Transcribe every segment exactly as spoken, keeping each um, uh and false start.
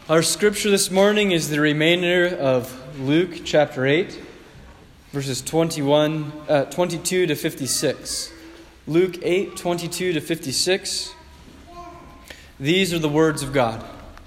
Our scripture this morning is the remainder of Luke chapter eight, verses twenty-one, uh, twenty-two to fifty-six. Luke eight, twenty-two to fifty-six. These are the words of God.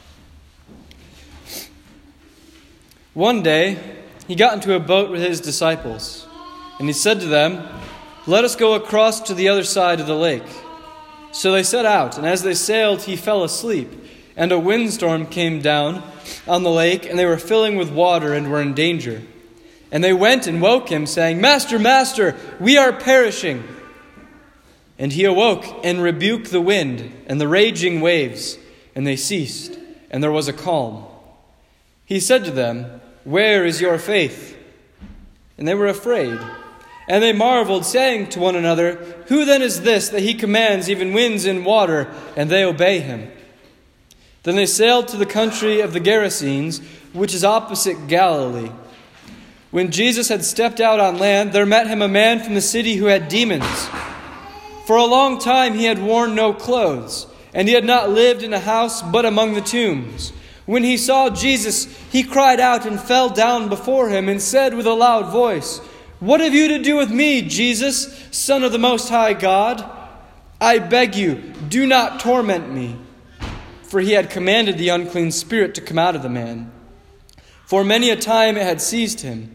One day, he got into a boat with his disciples, and he said to them, "Let us go across to the other side of the lake." So they set out, and as they sailed, he fell asleep. And a windstorm came down on the lake, and they were filling with water and were in danger. And they went and woke him, saying, "Master, Master, we are perishing." And he awoke and rebuked the wind and the raging waves, and they ceased, and there was a calm. He said to them, "Where is your faith?" And they were afraid. And they marveled, saying to one another, "Who then is this that he commands even winds and water, and they obey him?" Then they sailed to the country of the Gerasenes, which is opposite Galilee. When Jesus had stepped out on land, there met him a man from the city who had demons. For a long time he had worn no clothes, and he had not lived in a house but among the tombs. When he saw Jesus, he cried out and fell down before him and said with a loud voice, "What have you to do with me, Jesus, Son of the Most High God? I beg you, do not torment me." For he had commanded the unclean spirit to come out of the man. For many a time it had seized him.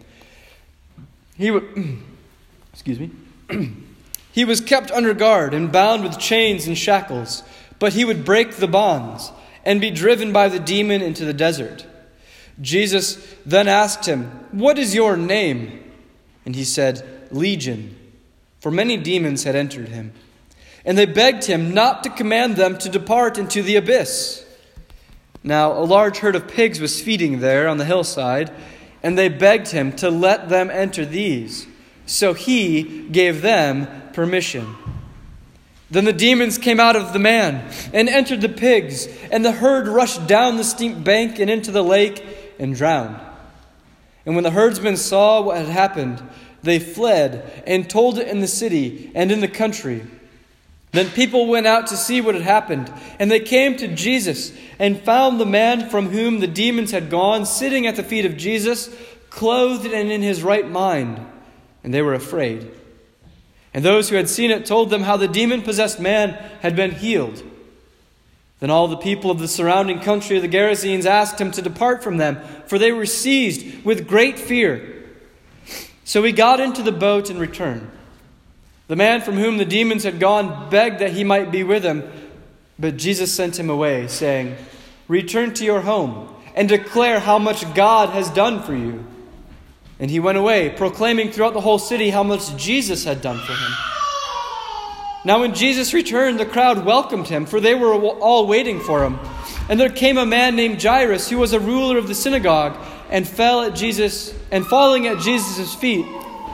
He w- excuse me. He was kept under guard and bound with chains and shackles, but he would break the bonds and be driven by the demon into the desert. Jesus then asked him, "What is your name?" And he said, "Legion," for many demons had entered him. And they begged him not to command them to depart into the abyss. Now a large herd of pigs was feeding there on the hillside, and they begged him to let them enter these. So he gave them permission. Then the demons came out of the man and entered the pigs, and the herd rushed down the steep bank and into the lake and drowned. And when the herdsmen saw what had happened, they fled and told it in the city and in the country. Then people went out to see what had happened, and they came to Jesus and found the man from whom the demons had gone sitting at the feet of Jesus, clothed and in his right mind, and they were afraid. And those who had seen it told them how the demon-possessed man had been healed. Then all the people of the surrounding country of the Gerasenes asked him to depart from them, for they were seized with great fear. So he got into the boat and returned. The man from whom the demons had gone begged that he might be with him, but Jesus sent him away, saying, "Return to your home and declare how much God has done for you." And he went away, proclaiming throughout the whole city how much Jesus had done for him. Now when Jesus returned, the crowd welcomed him, for they were all waiting for him. And there came a man named Jairus, who was a ruler of the synagogue, and fell at Jesus, and falling at Jesus' feet,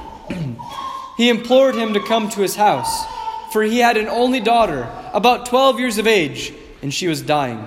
he implored him to come to his house, for he had an only daughter, about twelve years of age, and she was dying.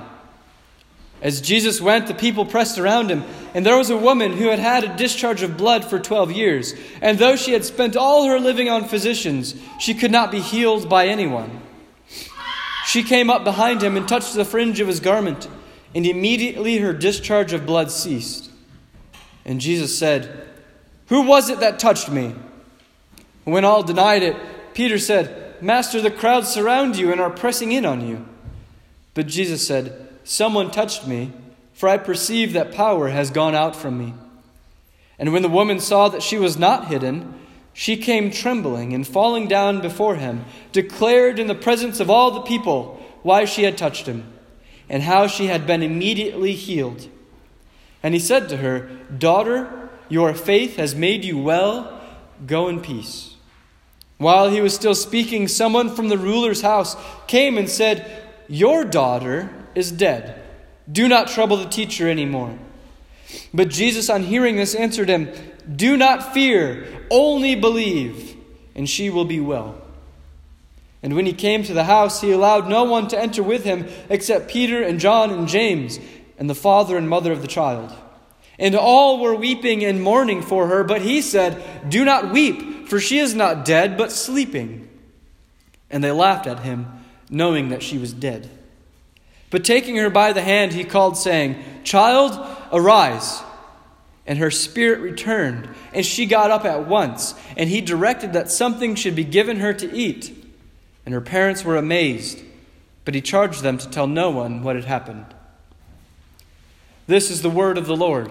As Jesus went, the people pressed around him, and there was a woman who had had a discharge of blood for twelve years, and though she had spent all her living on physicians, she could not be healed by anyone. She came up behind him and touched the fringe of his garment, and immediately her discharge of blood ceased. And Jesus said, "Who was it that touched me?" When all denied it, Peter said, "Master, the crowds surround you and are pressing in on you." But Jesus said, "Someone touched me, for I perceive that power has gone out from me." And when the woman saw that she was not hidden, she came trembling and falling down before him, declared in the presence of all the people why she had touched him, and how she had been immediately healed. And he said to her, "Daughter, your faith has made you well. Go in peace." While he was still speaking, someone from the ruler's house came and said, "Your daughter is dead. Do not trouble the teacher anymore." But Jesus, on hearing this, answered him, "Do not fear, only believe, and she will be well." And when he came to the house, he allowed no one to enter with him except Peter and John and James and the father and mother of the child. And all were weeping and mourning for her, but he said, "Do not weep, for she is not dead, but sleeping." And they laughed at him, knowing that she was dead. But taking her by the hand, he called, saying, "Child, arise." And her spirit returned, and she got up at once. And he directed that something should be given her to eat. And her parents were amazed, but he charged them to tell no one what had happened. This is the word of the Lord.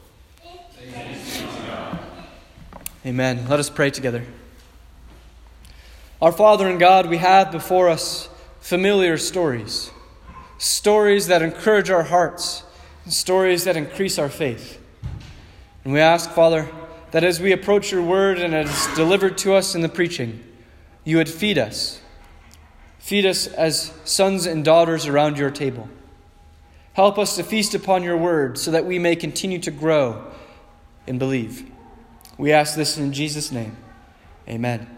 Amen. Let us pray together. Our Father and God, we have before us familiar stories. Stories that encourage our hearts. Stories that increase our faith. And we ask, Father, that as we approach your word and it is delivered to us in the preaching, you would feed us. Feed us as sons and daughters around your table. Help us to feast upon your word so that we may continue to grow and believe. We ask this in Jesus' name. Amen.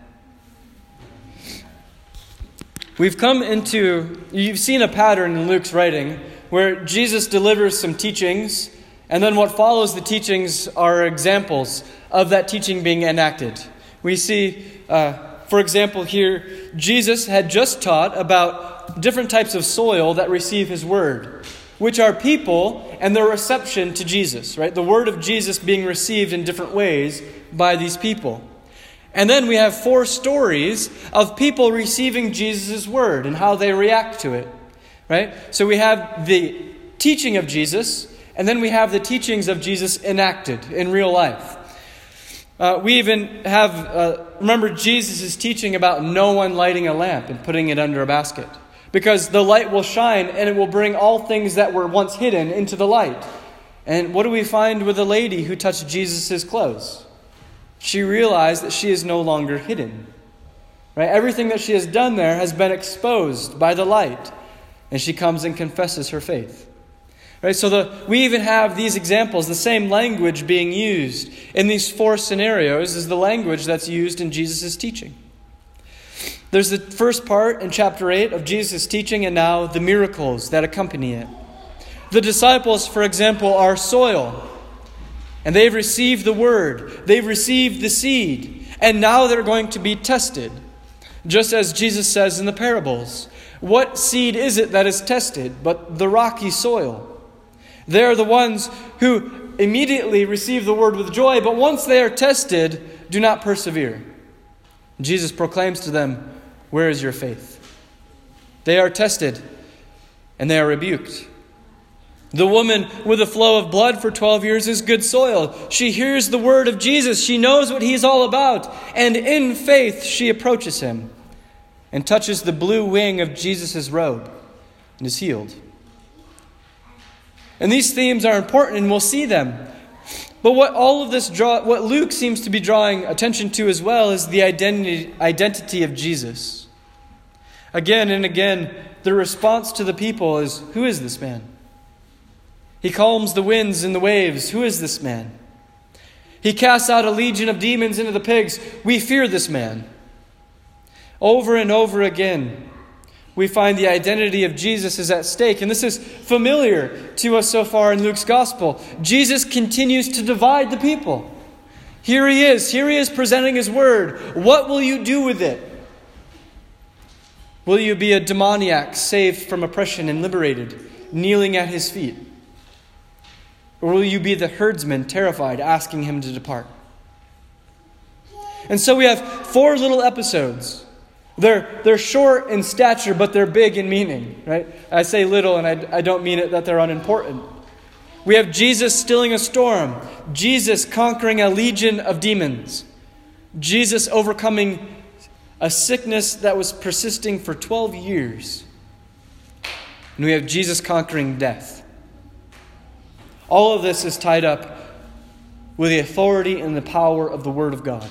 We've come into, you've seen a pattern in Luke's writing where Jesus delivers some teachings, and then what follows the teachings are examples of that teaching being enacted. We see, uh, for example, here, Jesus had just taught about different types of soil that receive his word, which are people and their reception to Jesus, right? The word of Jesus being received in different ways by these people. And then we have four stories of people receiving Jesus' word and how they react to it, right? So we have the teaching of Jesus, and then we have the teachings of Jesus enacted in real life. Uh, we even have, uh, remember Jesus' teaching about no one lighting a lamp and putting it under a basket. Because the light will shine and it will bring all things that were once hidden into the light. And what do we find with the lady who touched Jesus' clothes? She realized that she is no longer hidden. Right? Everything that she has done there has been exposed by the light. And she comes and confesses her faith. Right? So the, we even have these examples, the same language being used in these four scenarios is the language that's used in Jesus' teaching. There's the first part in chapter eight of Jesus' teaching, and now the miracles that accompany it. The disciples, for example, are soil. And they've received the word. They've received the seed. And now they're going to be tested. Just as Jesus says in the parables. What seed is it that is tested but the rocky soil? They're the ones who immediately receive the word with joy, but once they are tested, do not persevere. Jesus proclaims to them, "Where is your faith?" They are tested, and they are rebuked. The woman with a flow of blood for twelve years is good soil. She hears the word of Jesus. She knows what he's all about. And in faith, she approaches him and touches the blue wing of Jesus' robe and is healed. And these themes are important, and we'll see them. But what all of this draw, what Luke seems to be drawing attention to as well is the identity, identity of Jesus. Again and again, the response to the people is, "Who is this man?" He calms the winds and the waves. Who is this man? He casts out a legion of demons into the pigs. We fear this man. Over and over again, we find the identity of Jesus is at stake. And this is familiar to us so far in Luke's gospel. Jesus continues to divide the people. Here he is. Here he is presenting his word. What will you do with it? Will you be a demoniac saved from oppression and liberated, kneeling at his feet? Or will you be the herdsman terrified, asking him to depart? And so we have four little episodes. They're, they're short in stature, but they're big in meaning, right? I say little, and I, I don't mean it that they're unimportant. We have Jesus stilling a storm. Jesus conquering a legion of demons. Jesus overcoming a sickness that was persisting for twelve years. And we have Jesus conquering death. All of this is tied up with the authority and the power of the Word of God.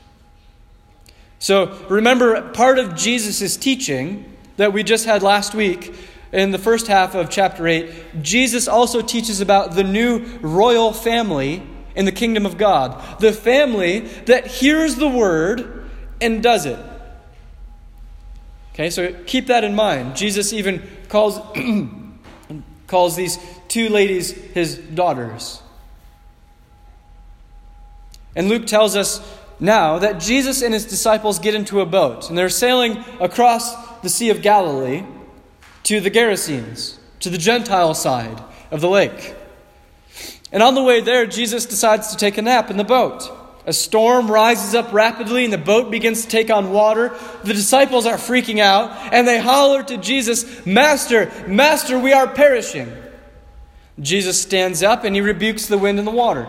So remember, part of Jesus' teaching that we just had last week in the first half of chapter eight, Jesus also teaches about the new royal family in the kingdom of God. The family that hears the Word and does it. Okay, so keep that in mind. Jesus even calls... calls these two ladies his daughters. And Luke tells us now that Jesus and his disciples get into a boat, and they're sailing across the Sea of Galilee to the Gerasenes. to the Gentile side of the lake. And on the way there, Jesus decides to take a nap in the boat. A storm rises up rapidly and the boat begins to take on water. The disciples are freaking out and they holler to Jesus, "Master, Master, we are perishing." Jesus stands up and he rebukes the wind and the water.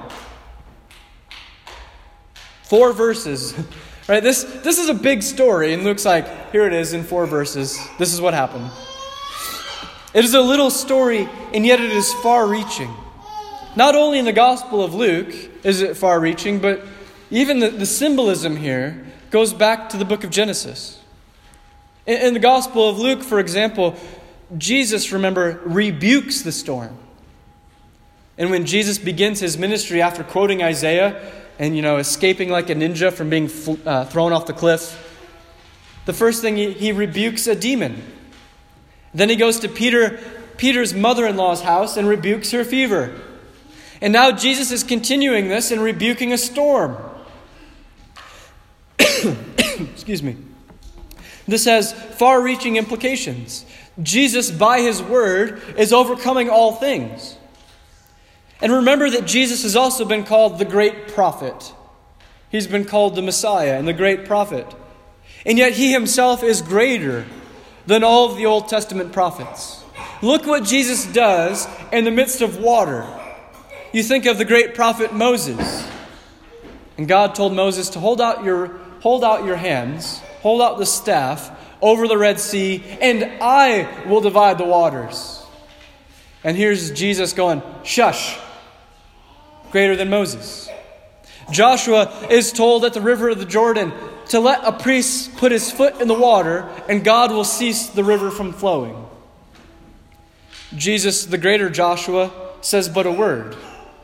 Four verses. Right? This, this is a big story, and Luke's like, here it is in four verses. This is what happened. It is a little story, and yet it is far-reaching. Not only in the Gospel of Luke is it far-reaching, but even the, the symbolism here goes back to the book of Genesis. In, in the Gospel of Luke, for example, Jesus, remember, rebukes the storm. And when Jesus begins his ministry after quoting Isaiah and, you know, escaping like a ninja from being fl- uh, thrown off the cliff, the first thing he, he rebukes a demon. Then he goes to Peter, Peter's mother-in-law's house and rebukes her fever. And now Jesus is continuing this and rebuking a storm. Excuse me. This has far-reaching implications. Jesus, by his word, is overcoming all things. And remember that Jesus has also been called the great prophet. He's been called the Messiah and the great prophet. And yet he himself is greater than all of the Old Testament prophets. Look what Jesus does in the midst of water. You think of the great prophet Moses. And God told Moses to hold out your, hold out your hands, hold out the staff over the Red Sea, and I will divide the waters. And here's Jesus going, shush, greater than Moses. Joshua is told at the river of the Jordan to let a priest put his foot in the water and God will cease the river from flowing. Jesus, the greater Joshua, says but a word.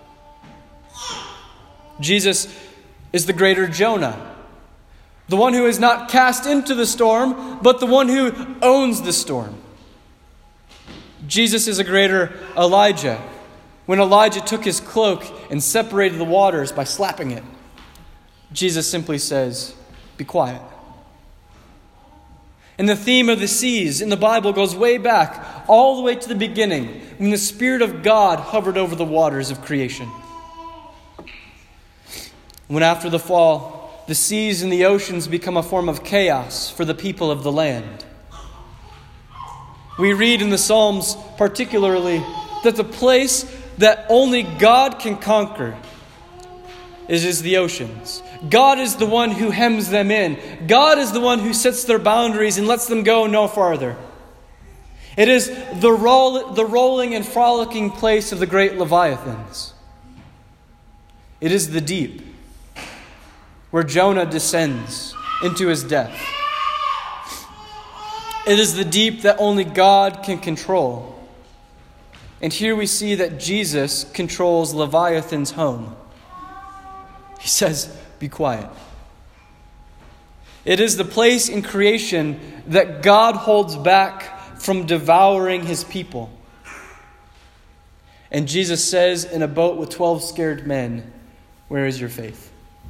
Jesus is the greater Jonah, the one who is not cast into the storm, but the one who owns the storm. Jesus is a greater Elijah, when Elijah took his cloak and separated the waters by slapping it. Jesus simply says, be quiet. And the theme of the seas in the Bible goes way back, all the way to the beginning, when the Spirit of God hovered over the waters of creation. When after the fall, the seas and the oceans become a form of chaos for the people of the land. We read in the Psalms particularly that the place that only God can conquer is, is the oceans. God is the one who hems them in. God is the one who sets their boundaries and lets them go no farther. It is the, roll, the rolling and frolicking place of the great Leviathans. It is the deep, where Jonah descends into his death. It is the deep that only God can control. And here we see that Jesus controls Leviathan's home. He says, be quiet. It is the place in creation that God holds back from devouring his people. And Jesus says in a boat with twelve scared men, where is your faith?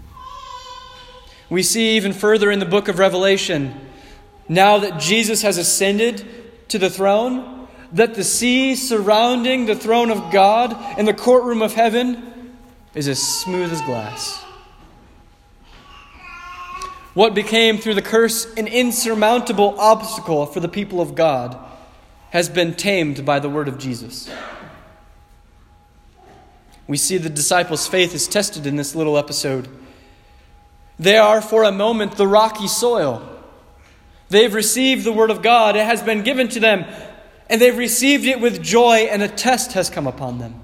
We see even further in the book of Revelation, now that Jesus has ascended to the throne, that the sea surrounding the throne of God and the courtroom of heaven is as smooth as glass. What became through the curse an insurmountable obstacle for the people of God has been tamed by the word of Jesus. We see the disciples' faith is tested in this little episode. They are for a moment the rocky soil. They've received the word of God. It has been given to them. And they've received it with joy, and a test has come upon them.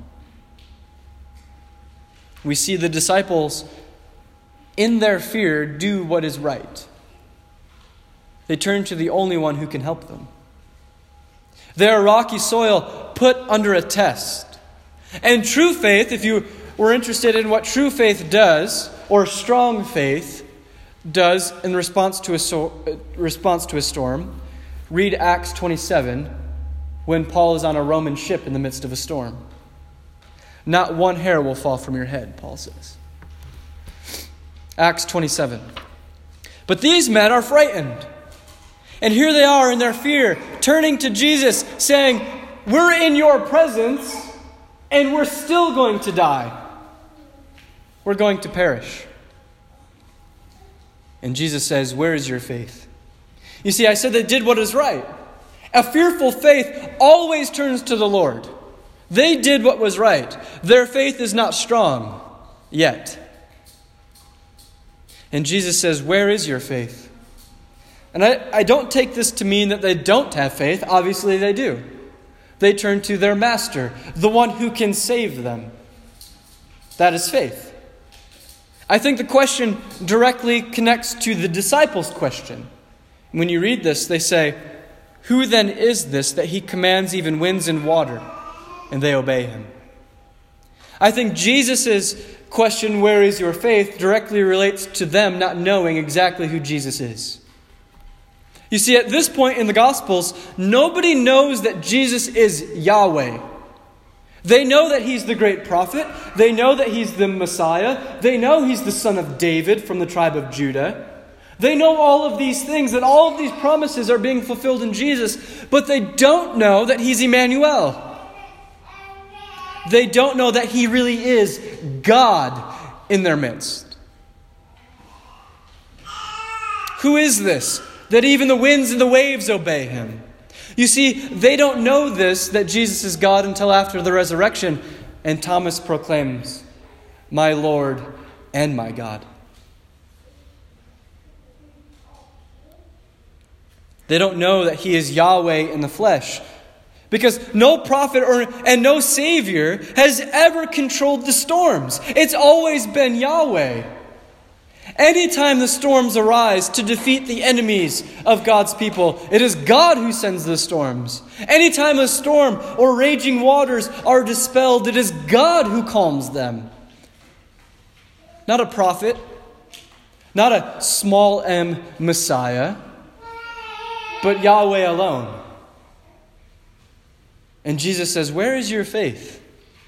We see the disciples, in their fear, do what is right. They turn to the only one who can help them. They are rocky soil put under a test. And true faith, if you were interested in what true faith does, or strong faith does in response to a so, response to a storm, read Acts twenty-seven, when Paul is on a Roman ship in the midst of a storm. Not one hair will fall from your head, Paul says. Acts twenty-seven. But these men are frightened. And here they are in their fear, turning to Jesus, saying, we're in your presence and we're still going to die. We're going to perish. And Jesus says, where is your faith? You see, I said they did what is right. A fearful faith always turns to the Lord. They did what was right. Their faith is not strong yet. And Jesus says, where is your faith? And I, I don't take this to mean that they don't have faith. Obviously they do. They turn to their master, the one who can save them. That is faith. I think the question directly connects to the disciples' question. When you read this, they say, who then is this that he commands even winds and water, and they obey him? I think Jesus' question, where is your faith, directly relates to them not knowing exactly who Jesus is. You see, at this point in the Gospels, nobody knows that Jesus is Yahweh. They know that he's the great prophet. They know that he's the Messiah. They know he's the son of David from the tribe of Judah. They know all of these things, that all of these promises are being fulfilled in Jesus, but they don't know that he's Emmanuel. They don't know that he really is God in their midst. Who is this, that even the winds and the waves obey him? You see, they don't know this, that Jesus is God, until after the resurrection, and Thomas proclaims, my Lord and my God. They don't know that he is Yahweh in the flesh, because no prophet or and no Savior has ever controlled the storms. It's always been Yahweh. Anytime the storms arise to defeat the enemies of God's people, it is God who sends the storms. Anytime a storm or raging waters are dispelled, it is God who calms them. Not a prophet, not a small m Messiah, but Yahweh alone. And Jesus says, where is your faith?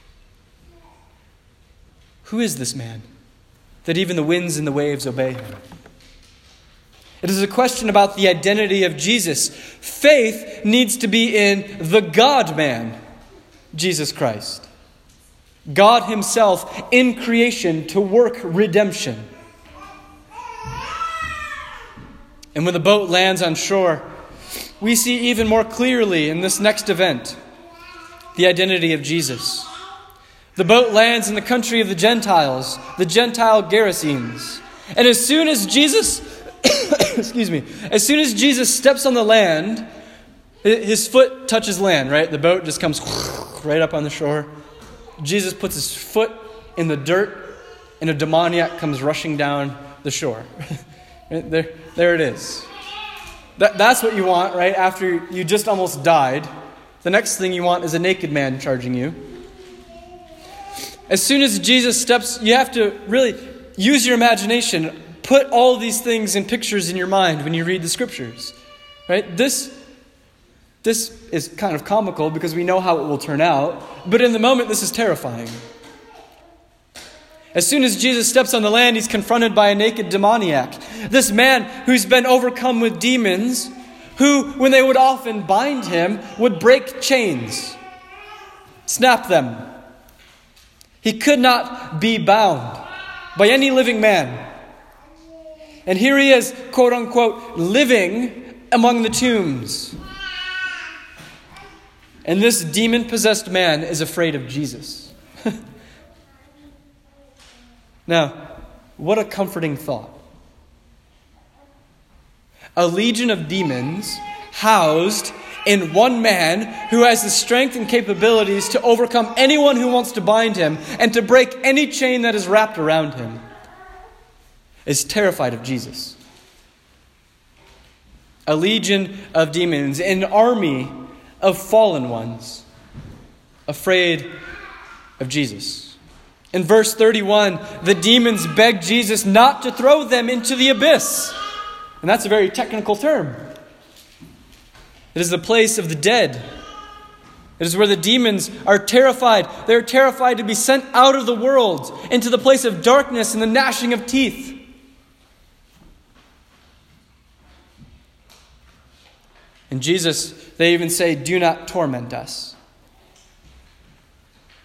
Who is this man, that even the winds and the waves obey him? It is a question about the identity of Jesus. Faith needs to be in the God-man, Jesus Christ. God himself in creation to work redemption. And when the boat lands on shore, we see even more clearly in this next event the identity of Jesus. The boat lands in the country of the Gentiles, the Gentile Gerasenes. And as soon as Jesus, excuse me, as soon as Jesus steps on the land, his foot touches land, right? The boat just comes right up on the shore. Jesus puts his foot in the dirt, and a demoniac comes rushing down the shore. there, there it is. That, that's what you want, right? After you just almost died, the next thing you want is a naked man charging you. As soon as Jesus steps, you have to really use your imagination. Put all these things in pictures in your mind when you read the scriptures. Right? This, this is kind of comical because we know how it will turn out. But in the moment, this is terrifying. As soon as Jesus steps on the land, he's confronted by a naked demoniac. This man who's been overcome with demons, who, when they would often bind him, would break chains, snap them. He could not be bound by any living man. And here he is, quote unquote, living among the tombs. And this demon-possessed man is afraid of Jesus. Now, what a comforting thought. A legion of demons housed in one man who has the strength and capabilities to overcome anyone who wants to bind him and to break any chain that is wrapped around him, is terrified of Jesus. A legion of demons, an army of fallen ones, afraid of Jesus. In verse thirty-one, the demons beg Jesus not to throw them into the abyss. And that's a very technical term. It is the place of the dead. It is where the demons are terrified. They're terrified to be sent out of the world into the place of darkness and the gnashing of teeth. And Jesus, they even say, do not torment us.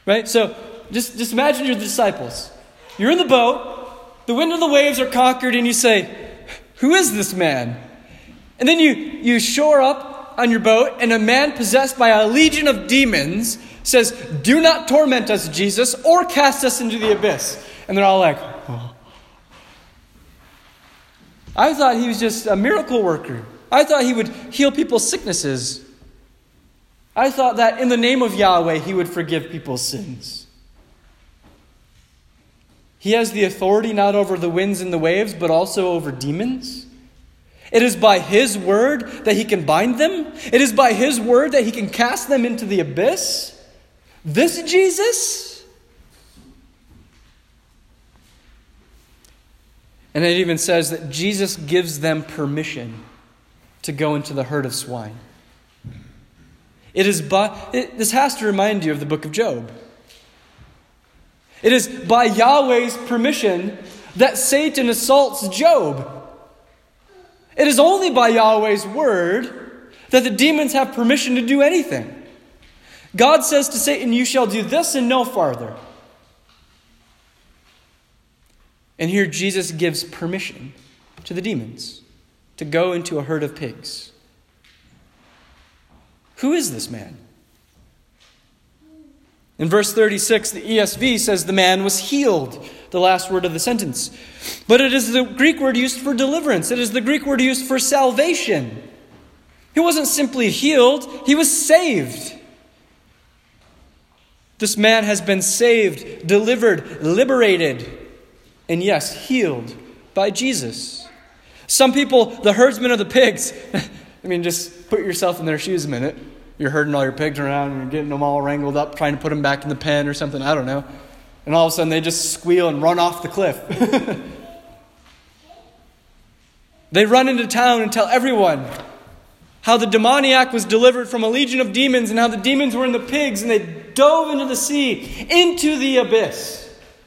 Right? So just, just imagine you're the disciples. You're in the boat, the wind and the waves are conquered, and you say, who is this man? And then you, you shore up on your boat, and a man possessed by a legion of demons says, do not torment us, Jesus, or cast us into the abyss. And they're all like, oh. I thought he was just a miracle worker. I thought he would heal people's sicknesses. I thought that in the name of Yahweh, he would forgive people's sins. He has the authority not over the winds and the waves, but also over demons. It is by his word that he can bind them. It is by his word that he can cast them into the abyss. This Jesus? And it even says that Jesus gives them permission to go into the herd of swine. It is by, it, this has to remind you of the book of Job. It is by Yahweh's permission that Satan assaults Job. It is only by Yahweh's word that the demons have permission to do anything. God says to Satan, you shall do this and no farther. And here Jesus gives permission to the demons to go into a herd of pigs. Who is this man? In verse thirty-six, the E S V says the man was healed, the last word of the sentence. But it is the Greek word used for deliverance. It is the Greek word used for salvation. He wasn't simply healed, he was saved. This man has been saved, delivered, liberated, and yes, healed by Jesus. Some people, the herdsmen of the pigs, I mean, just put yourself in their shoes a minute. You're herding all your pigs around and you're getting them all wrangled up, trying to put them back in the pen or something, I don't know. And all of a sudden they just squeal and run off the cliff. They run into town and tell everyone how the demoniac was delivered from a legion of demons and how the demons were in the pigs and they dove into the sea, into the abyss.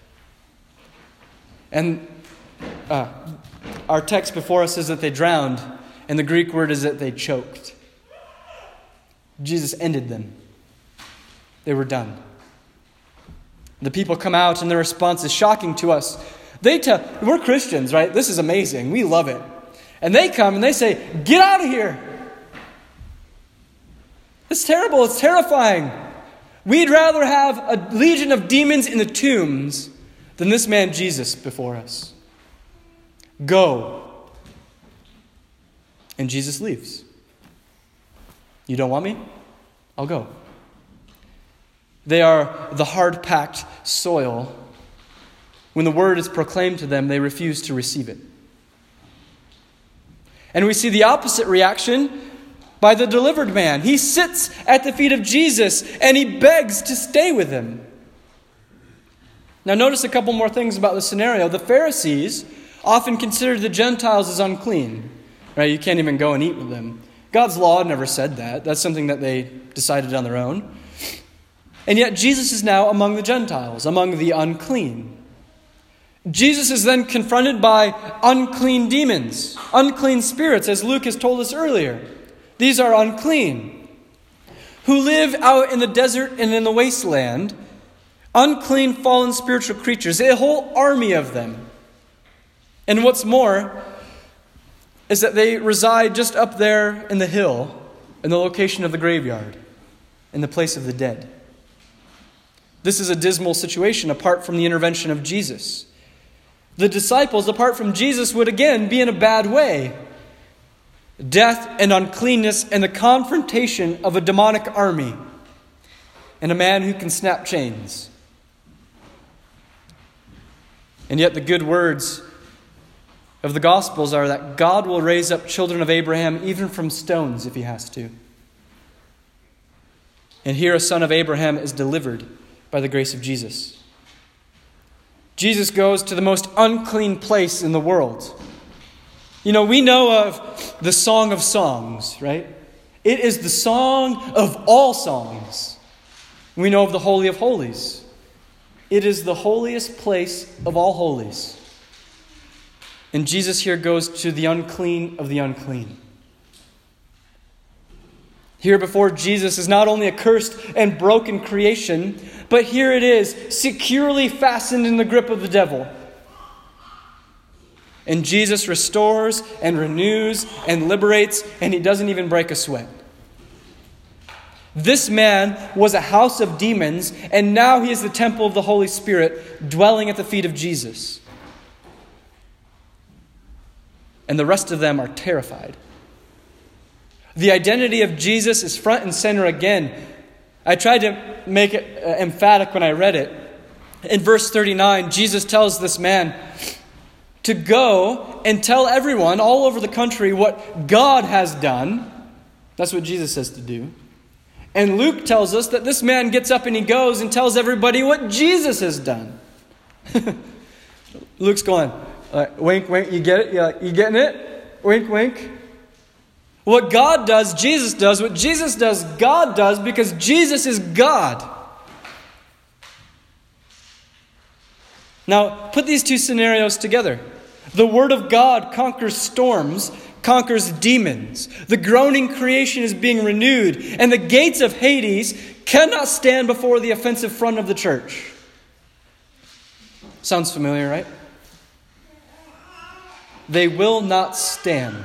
And uh, our text before us says that they drowned, and the Greek word is that they choked. Jesus ended them. They were done. The people come out and their response is shocking to us. They tell, we're Christians, right? This is amazing. We love it. And they come and they say, get out of here. It's terrible. It's terrifying. We'd rather have a legion of demons in the tombs than this man Jesus before us. Go. And Jesus leaves. You don't want me? I'll go. They are the hard-packed soil. When the word is proclaimed to them, they refuse to receive it. And we see the opposite reaction by the delivered man. He sits at the feet of Jesus and he begs to stay with him. Now notice a couple more things about the scenario. The Pharisees often considered the Gentiles as unclean. Right? You can't even go and eat with them. God's law never said that. That's something that they decided on their own. And yet Jesus is now among the Gentiles, among the unclean. Jesus is then confronted by unclean demons, unclean spirits, as Luke has told us earlier. These are unclean, who live out in the desert and in the wasteland, unclean, fallen spiritual creatures, a whole army of them. And what's more is that they reside just up there in the hill, in the location of the graveyard, in the place of the dead. This is a dismal situation apart from the intervention of Jesus. The disciples, apart from Jesus, would again be in a bad way. Death and uncleanness and the confrontation of a demonic army and a man who can snap chains. And yet the good words of the Gospels are that God will raise up children of Abraham even from stones if he has to. And here a son of Abraham is delivered by the grace of Jesus. Jesus goes to the most unclean place in the world. You know, we know of the Song of Songs, right? It is the song of all songs. We know of the Holy of Holies. It is the holiest place of all holies. And Jesus here goes to the unclean of the unclean. Here before Jesus is not only a cursed and broken creation, But here it is, securely fastened in the grip of the devil. And Jesus restores and renews and liberates, and he doesn't even break a sweat. This man was a house of demons, and now he is the temple of the Holy Spirit, dwelling at the feet of Jesus. And the rest of them are terrified. The identity of Jesus is front and center again. I tried to make it uh, emphatic when I read it. In verse thirty-nine, Jesus tells this man to go and tell everyone all over the country what God has done. That's what Jesus says to do. And Luke tells us that this man gets up and he goes and tells everybody what Jesus has done. Luke's going, uh, wink, wink, you get it? You, like, you getting it? Wink, wink. What God does, Jesus does. What Jesus does, God does, because Jesus is God. Now, put these two scenarios together. The Word of God conquers storms, conquers demons. The groaning creation is being renewed, and the gates of Hades cannot stand before the offensive front of the church. Sounds familiar, right? They will not stand.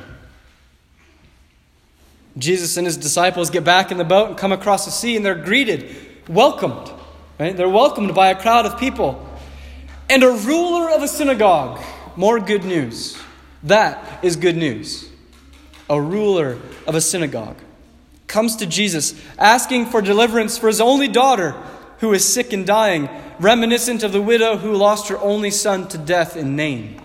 Jesus and his disciples get back in the boat and come across the sea, and they're greeted, welcomed. Right? They're welcomed by a crowd of people. And a ruler of a synagogue. More good news. That is good news. A ruler of a synagogue comes to Jesus asking for deliverance for his only daughter who is sick and dying, reminiscent of the widow who lost her only son to death in Nain.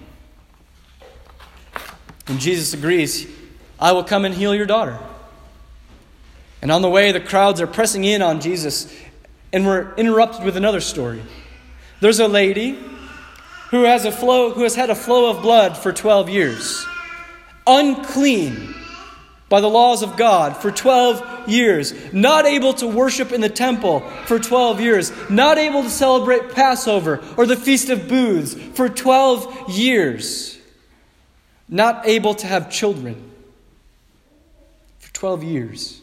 And Jesus agrees, I will come and heal your daughter. And on the way, the crowds are pressing in on Jesus, and we're interrupted with another story. There's a lady who has a flow, who has had a flow of blood for twelve years, unclean by the laws of God for twelve years, not able to worship in the temple for twelve years, not able to celebrate Passover or the Feast of Booths for twelve years, not able to have children for twelve years.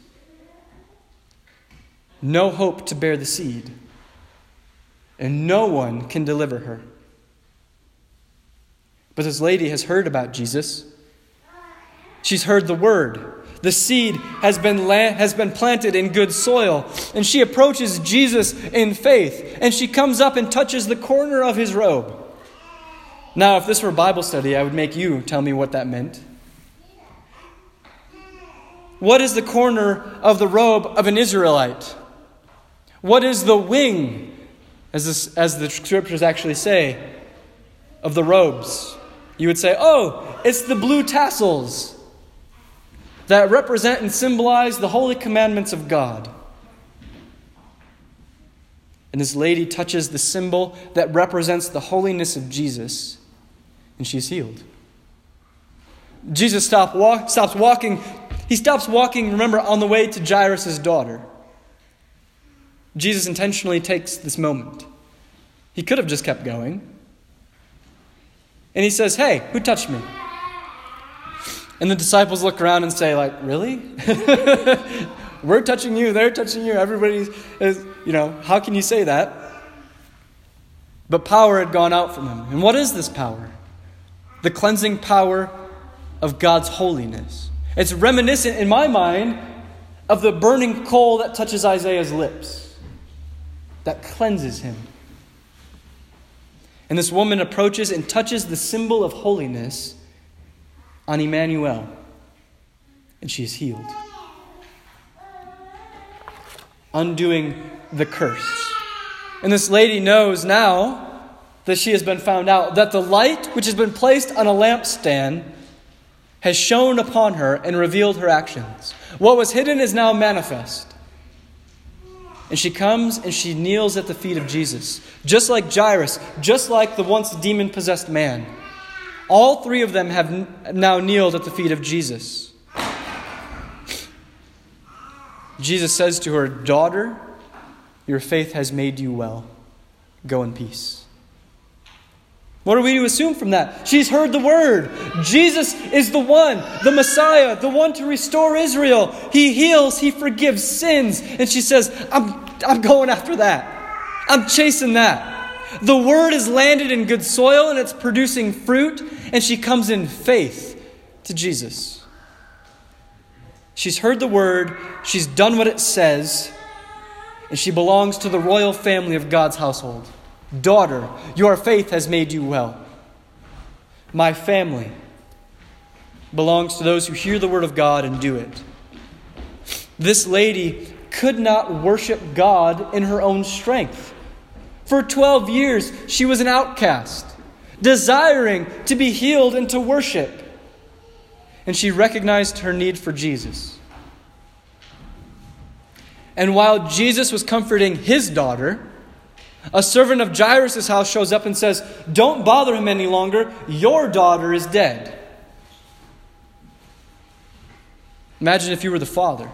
No hope to bear the seed. And no one can deliver her. But this lady has heard about Jesus. She's heard the word. The seed has been la- has been planted in good soil. And she approaches Jesus in faith. And she comes up and touches the corner of his robe. Now, if this were Bible study, I would make you tell me what that meant. What is the corner of the robe of an Israelite? What is the wing, as, this, as the scriptures actually say, of the robes? You would say, oh, it's the blue tassels that represent and symbolize the holy commandments of God. And this lady touches the symbol that represents the holiness of Jesus, and she's healed. Jesus stop, walk, stops walking. He stops walking, remember, on the way to Jairus' daughter. Jesus intentionally takes this moment. He could have just kept going. And he says, hey, who touched me? And the disciples look around and say, like, really? We're touching you, they're touching you, everybody is, you know, how can you say that? But power had gone out from him. And what is this power? The cleansing power of God's holiness. It's reminiscent, in my mind, of the burning coal that touches Isaiah's lips. That cleanses him. And this woman approaches and touches the symbol of holiness on Emmanuel. And she is healed. Undoing the curse. And this lady knows now that she has been found out, that the light which has been placed on a lampstand has shone upon her and revealed her actions. What was hidden is now manifest. And she comes and she kneels at the feet of Jesus. Just like Jairus, just like the once demon-possessed man. All three of them have now kneeled at the feet of Jesus. Jesus says to her, daughter, your faith has made you well. Go in peace. What are we to assume from that? She's heard the word. Jesus is the one, the Messiah, the one to restore Israel. He heals, he forgives sins. And she says, I'm, I'm going after that. I'm chasing that. The word is landed in good soil and it's producing fruit, and she comes in faith to Jesus. She's heard the word, she's done what it says, and she belongs to the royal family of God's household. Daughter, your faith has made you well. My family belongs to those who hear the word of God and do it. This lady could not worship God in her own strength. For twelve years, she was an outcast, desiring to be healed and to worship. And she recognized her need for Jesus. And while Jesus was comforting his daughter, a servant of Jairus' house shows up and says, "Don't bother him any longer. Your daughter is dead." Imagine if you were the father,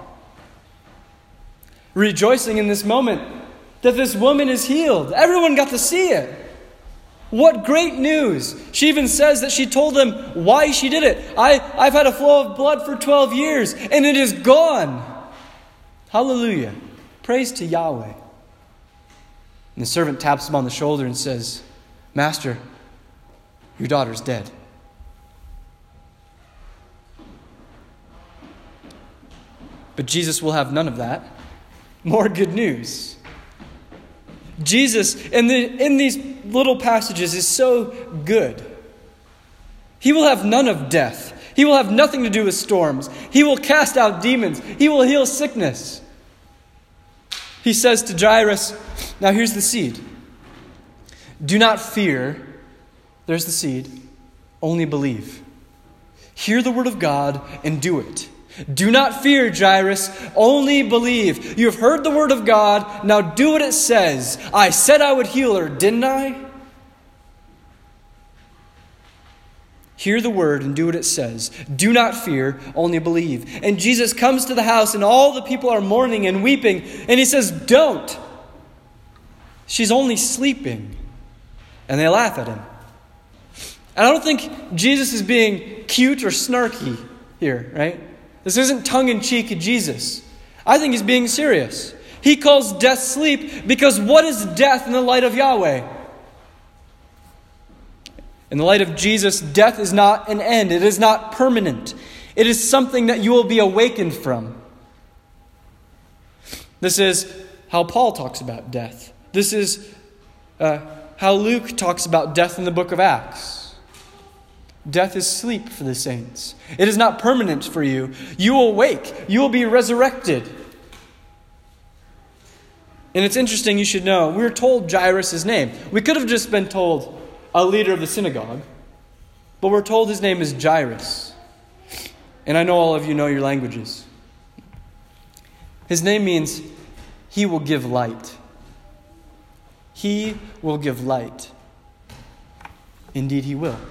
rejoicing in this moment that this woman is healed. Everyone got to see it. What great news. She even says that she told them why she did it. I, I've had a flow of blood for twelve years and it is gone. Hallelujah. Praise to Yahweh. And the servant taps him on the shoulder and says, "Master, your daughter's dead." But Jesus will have none of that. More good news. Jesus, in, the, in these little passages, is so good. He will have none of death. He will have nothing to do with storms. He will cast out demons. He will heal sickness. He says to Jairus, now here's the seed. Do not fear. There's the seed. Only believe. Hear the word of God and do it. Do not fear, Jairus. Only believe. You have heard the word of God. Now do what it says. I said I would heal her, didn't I? Hear the word and do what it says. Do not fear, only believe. And Jesus comes to the house and all the people are mourning and weeping. And he says, don't. She's only sleeping. And they laugh at him. And I don't think Jesus is being cute or snarky here, right? This isn't tongue-in-cheek Jesus. I think he's being serious. He calls death sleep because what is death in the light of Yahweh? In the light of Jesus, death is not an end. It is not permanent. It is something that you will be awakened from. This is how Paul talks about death. This is uh, how Luke talks about death in the book of Acts. Death is sleep for the saints. It is not permanent for you. You will wake. You will be resurrected. And it's interesting, you should know, we were told Jairus' name. We could have just been told a leader of the synagogue, but we're told his name is Jairus. And I know all of you know your languages. His name means he will give light. He will give light. Indeed, he will.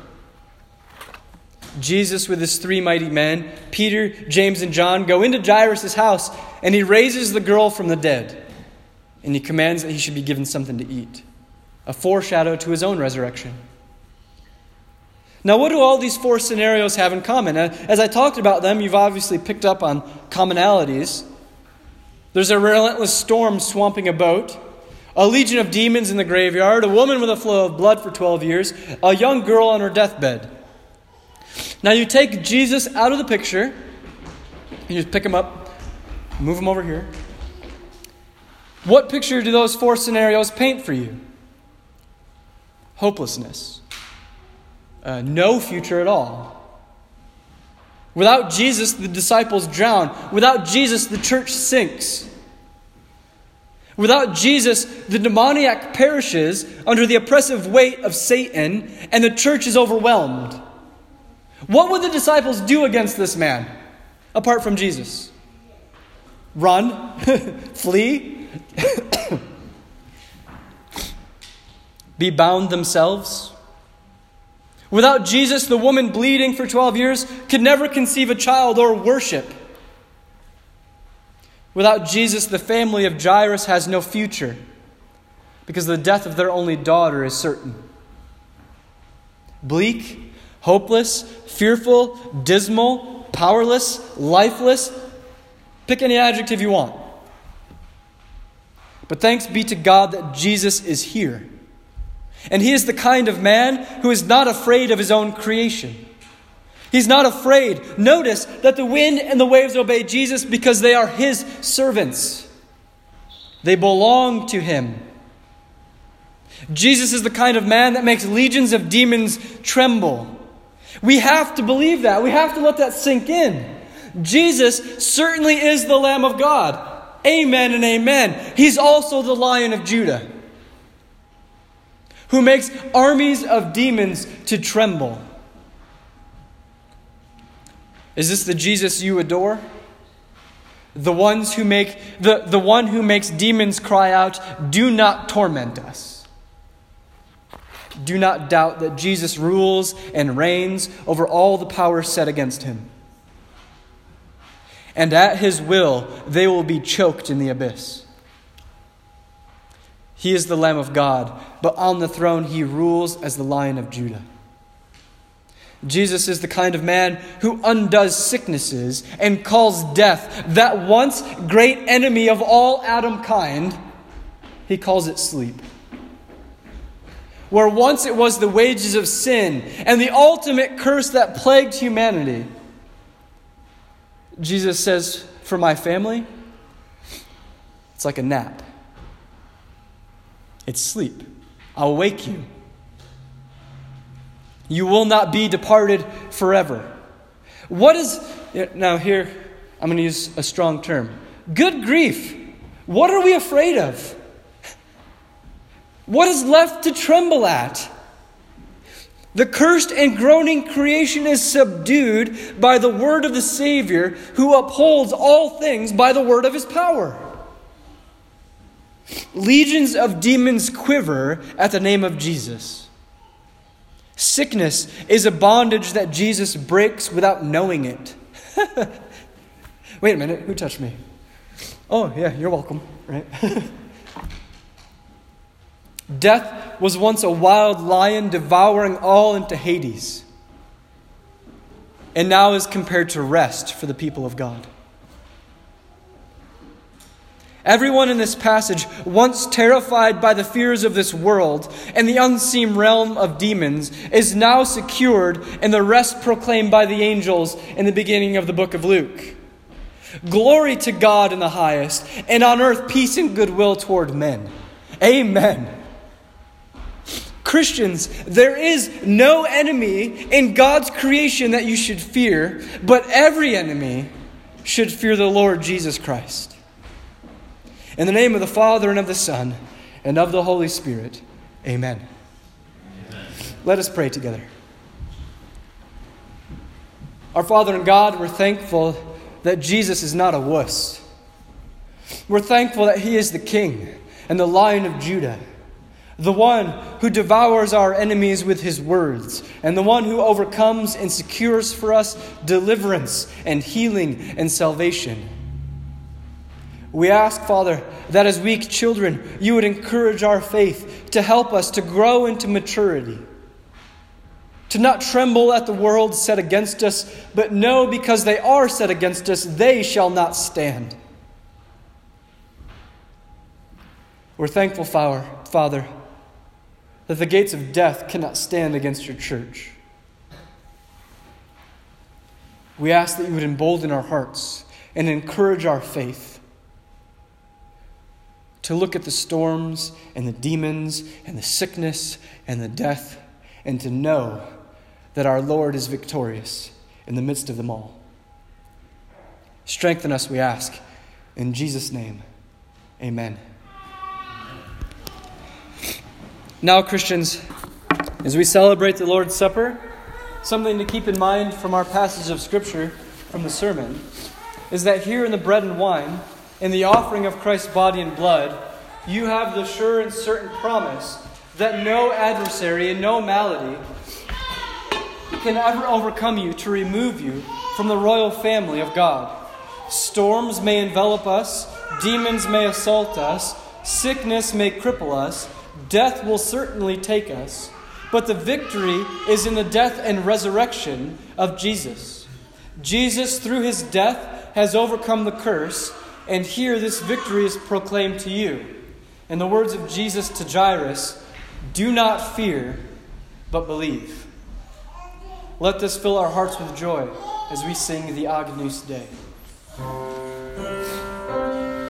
Jesus with his three mighty men, Peter, James, and John, go into Jairus' house, and he raises the girl from the dead. And he commands that he should be given something to eat. A foreshadow to his own resurrection. Now, what do all these four scenarios have in common? As I talked about them, you've obviously picked up on commonalities. There's a relentless storm swamping a boat, a legion of demons in the graveyard, a woman with a flow of blood for twelve years, a young girl on her deathbed. Now you take Jesus out of the picture, you just pick him up, move him over here. What picture do those four scenarios paint for you? Hopelessness. Uh, no future at all. Without Jesus, the disciples drown. Without Jesus, the church sinks. Without Jesus, the demoniac perishes under the oppressive weight of Satan, and the church is overwhelmed. What would the disciples do against this man, apart from Jesus? Run? Flee? Be bound themselves? Without Jesus, the woman bleeding for twelve years could never conceive a child or worship. Without Jesus, the family of Jairus has no future because the death of their only daughter is certain. Bleak, hopeless, fearful, dismal, powerless, lifeless. Pick any adjective you want. But thanks be to God that Jesus is here. And he is the kind of man who is not afraid of his own creation. He's not afraid. Notice that the wind and the waves obey Jesus because they are his servants. They belong to him. Jesus is the kind of man that makes legions of demons tremble. We have to believe that. We have to let that sink in. Jesus certainly is the Lamb of God. Amen and amen. He's also the Lion of Judah, who makes armies of demons to tremble. Is this the Jesus you adore? The ones who make the, the one who makes demons cry out, "Do not torment us." Do not doubt that Jesus rules and reigns over all the powers set against him. And at his will, they will be choked in the abyss. He is the Lamb of God, but on the throne he rules as the Lion of Judah. Jesus is the kind of man who undoes sicknesses and calls death, that once great enemy of all Adam kind, he calls it sleep. Where once it was the wages of sin and the ultimate curse that plagued humanity, Jesus says, for my family, it's like a nap. It's sleep. I'll wake you. You will not be departed forever. What is, now here, I'm going to use a strong term. Good grief. What are we afraid of? What is left to tremble at? The cursed and groaning creation is subdued by the word of the Savior, who upholds all things by the word of his power. Legions of demons quiver at the name of Jesus. Sickness is a bondage that Jesus breaks without knowing it. Wait a minute, who touched me? Oh, yeah, you're welcome, right? Death was once a wild lion devouring all into Hades, and now is compared to rest for the people of God. Everyone in this passage, once terrified by the fears of this world and the unseen realm of demons, is now secured in the rest proclaimed by the angels in the beginning of the book of Luke. Glory to God in the highest, and on earth peace and goodwill toward men. Amen. Christians, there is no enemy in God's creation that you should fear, but every enemy should fear the Lord Jesus Christ. In the name of the Father, and of the Son, and of the Holy Spirit, amen. Amen. Let us pray together. Our Father and God, we're thankful that Jesus is not a wuss. We're thankful that he is the King and the Lion of Judah, the one who devours our enemies with his words, and the one who overcomes and secures for us deliverance and healing and salvation. We ask, Father, that as weak children, you would encourage our faith to help us to grow into maturity, to not tremble at the world set against us, but know because they are set against us, they shall not stand. We're thankful, Father, that the gates of death cannot stand against your church. We ask that you would embolden our hearts and encourage our faith to look at the storms and the demons and the sickness and the death, and to know that our Lord is victorious in the midst of them all. Strengthen us, we ask. In Jesus' name, amen. Now, Christians, as we celebrate the Lord's Supper, something to keep in mind from our passage of Scripture from the sermon is that here in the bread and wine, in the offering of Christ's body and blood, you have the sure and certain promise that no adversary and no malady can ever overcome you to remove you from the royal family of God. Storms may envelop us, demons may assault us, sickness may cripple us, death will certainly take us, but the victory is in the death and resurrection of Jesus. Jesus, through his death, has overcome the curse, and here this victory is proclaimed to you. In the words of Jesus to Jairus, do not fear, but believe. Let this fill our hearts with joy as we sing the Agnus Dei.